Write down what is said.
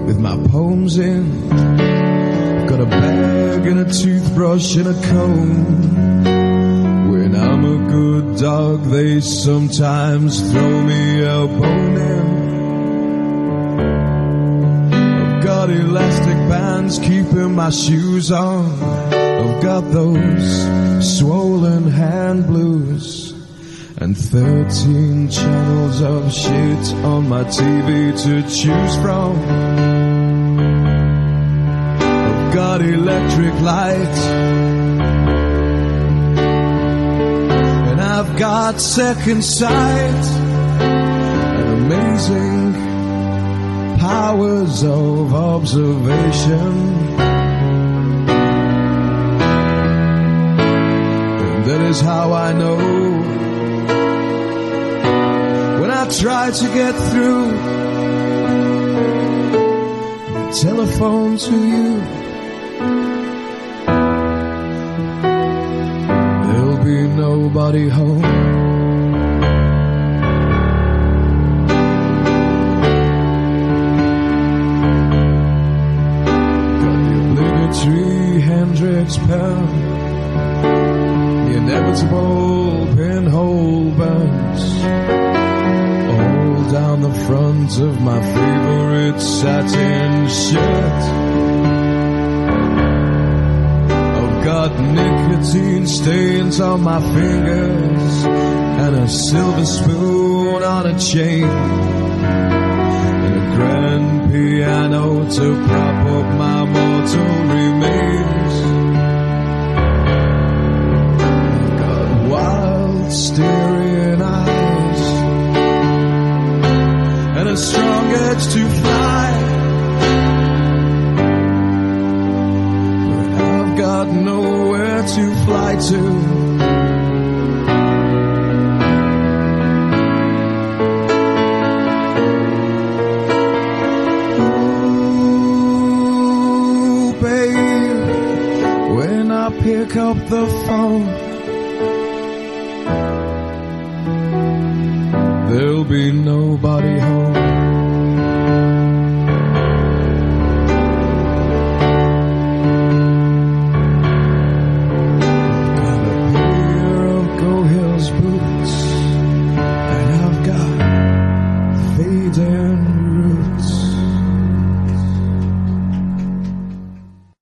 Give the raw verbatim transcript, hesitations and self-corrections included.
with my poems in. Got a bag and a toothbrush and a comb. When I'm a good dog, they sometimes throw me a bone in. I've got elastic bands keeping my shoes on. I've got those swollen hand blues and thirteen channels of shit on my T V to choose from. I've got electric light, and I've got second sight, and amazing powers of observation. And that is how I know when I try to get through the telephone to you, there'll be nobody home. Got the obligatory Hendrix pen, the inevitable pinhole burns all down the front of my favorite satin shirt. I've got nicotine stains on my fingers and a silver spoon on a chain, and a grand piano to prop up my mortal remains. I've got wild staring eyes and a strong edge to fly, but I've got nowhere to fly to. Ooh, babe, when I pick up the phone,